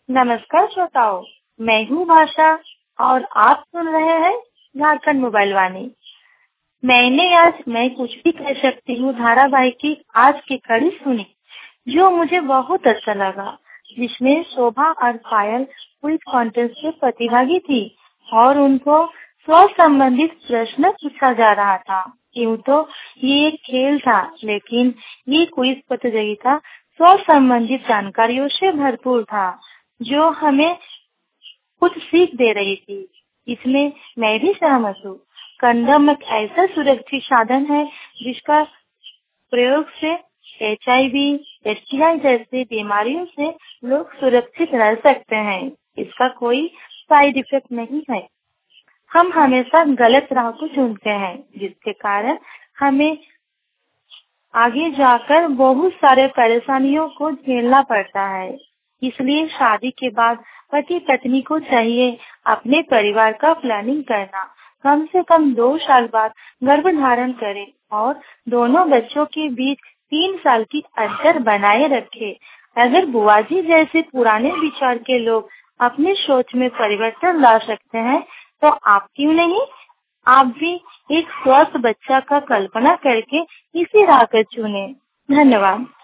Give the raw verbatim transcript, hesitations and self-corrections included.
नमस्कार श्रोताओं, मैं हूँ भाषा और आप सुन रहे हैं झारखंड मोबाइल वाणी। मैंने आज मैं कुछ भी कह सकती हूँ धारावाहिक की आज की कड़ी सुनी, जो मुझे बहुत अच्छा लगा, जिसमें शोभा और पायल क्विज कॉन्टेस्ट में प्रतिभागी थी और उनको स्वास्थ्य संबंधित प्रश्न पूछा जा रहा था। यूँ तो ये एक खेल था, लेकिन ये क्विज प्रतियोगिता स्वास्थ्य संबंधित जानकारियों से भरपूर था, जो हमें कुछ सीख दे रही थी। इसमें मैं भी सहमत हूँ। कंडोम एक ऐसा सुरक्षित साधन है जिसका प्रयोग से H I V, S T I जैसी बीमारियों से लोग सुरक्षित रह सकते हैं। इसका कोई साइड इफेक्ट नहीं है। हम हमेशा गलत राह को चुनते हैं, जिसके कारण हमें आगे जाकर बहुत सारे परेशानियों को झेलना पड़ता है। इसलिए शादी के बाद पति पत्नी को चाहिए अपने परिवार का प्लानिंग करना। कम से कम दो साल बाद गर्भधारण करें और दोनों बच्चों के बीच तीन साल की अंतर बनाए रखें। अगर बुआ जी जैसे पुराने विचार के लोग अपनी सोच में परिवर्तन ला सकते हैं, तो आप क्यों नहीं? आप भी एक स्वस्थ बच्चा का कल्पना करके इसी राह को चुने। धन्यवाद।